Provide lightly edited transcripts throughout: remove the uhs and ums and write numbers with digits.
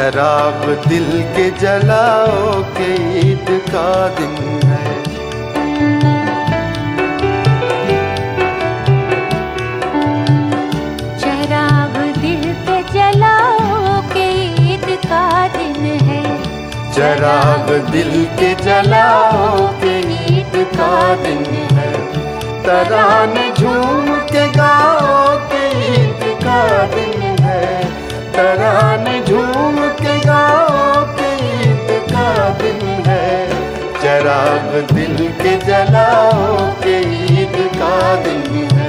चराग दिल के जलाओ के ईद का दिन है। चराग दिल के जलाओ के ईद का दिन है। चराग दिल के जलाओ के ईद का दिन है। तराने झूम के गाओ के ईद का दिन है। तराने झूम के गाओ के ईद का दिन है। चराग दिल के जलाओ के ईद का दिन है।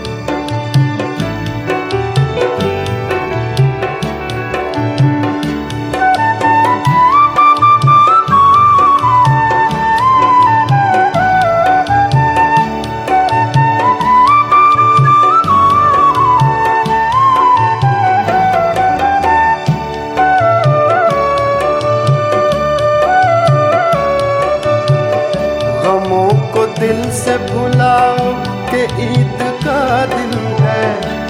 गमों को दिल से भुलाओ के ईद का दिन है।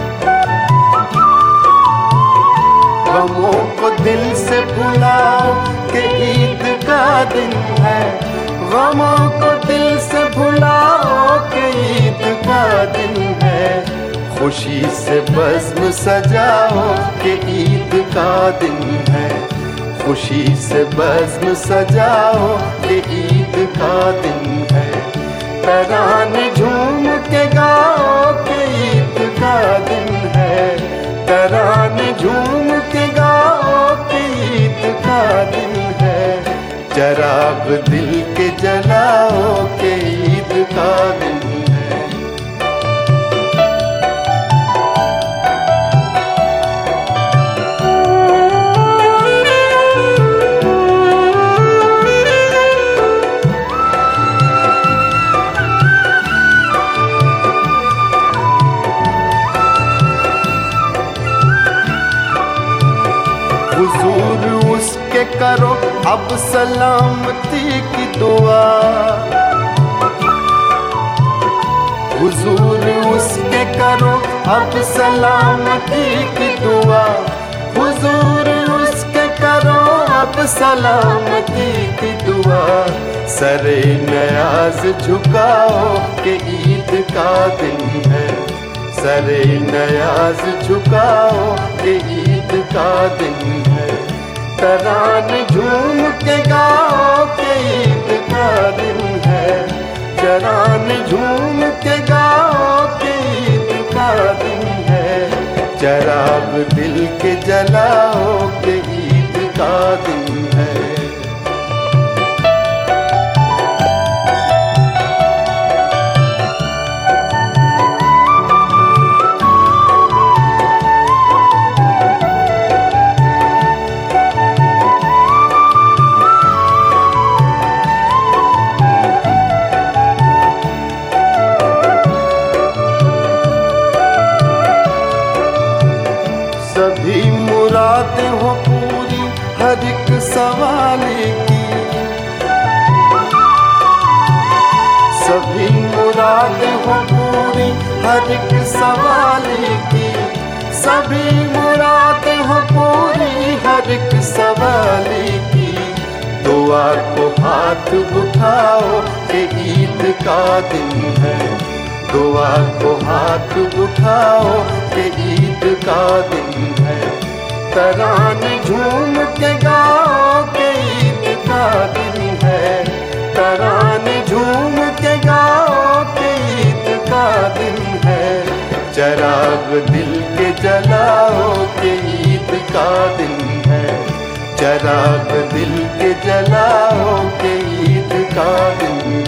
गमों को दिल से भुलाओ के ईद का दिन है। गमों को दिल से भुलाओ के ईद का दिन है। खुशी से बज़्म सजाओ के ईद का दिन है। खुशी से बज़्म सजाओ के ईद का दिन है। तराने झूम के गाओ के ईद का दिन है। तराने झूम के गाओ के ईद का दिन है। चराग दिल के जलाओ के ईद का दिन है। हुजूर उसके करो अब सलामती की दुआ। हुजूर उसके करो अब सलामती की दुआ। हुजूर उसके करो अब सलामती की दुआ। सरे नयाज झुकाओ के ईद का दिन है। सरे नयाज झुकाओ के ईद का दिन है। तराने झूम के गाओ के ईद का दिन है। तराने झूम के गाओ के ईद का दिन है। चराग दिल के जलाओ के ईद का दिन है। सभी मुरादें हो पूरी हर एक सवाली की। सभी मुरादें हो पूरी हर एक सवाली की। सभी मुरादें हो पूरी हर एक सवाली की। दुआ को हाथ उठाओ के ईद का दिन है। दुआ को हाथ उठाओ के ईद का दिन है। तराने झूम के गाओ के ईद का दिन है। तराने झूम के गाओ के ईद का दिन है। चराग दिल के जलाओ के ईद का दिन है। चराग दिल के जलाओ के ईद का दिन